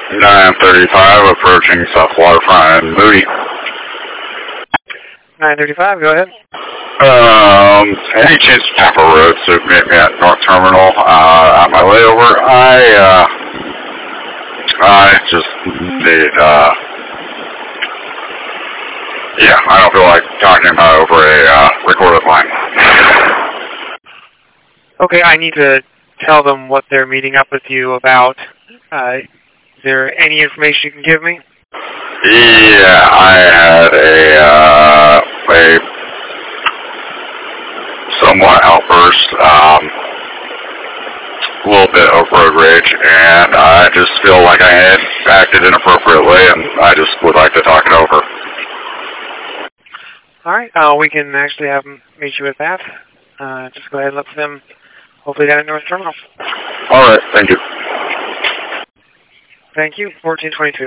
935 approaching South Waterfront and Moody. 935, go ahead. Any chance to tap a road so meet me at North Terminal on my layover? I just need, yeah, I don't feel like talking about over a recorded line. Okay, I need to tell them what they're meeting up with you about. Is there any information you can give me? Yeah, I had a somewhat outburst, a little bit of road rage, and I just feel like I had acted inappropriately, and I just would like to talk it over. All right, we can actually have them meet you with that. Just go ahead and look for them, hopefully down at North Terminal. All right, thank you. Thank you, 1422.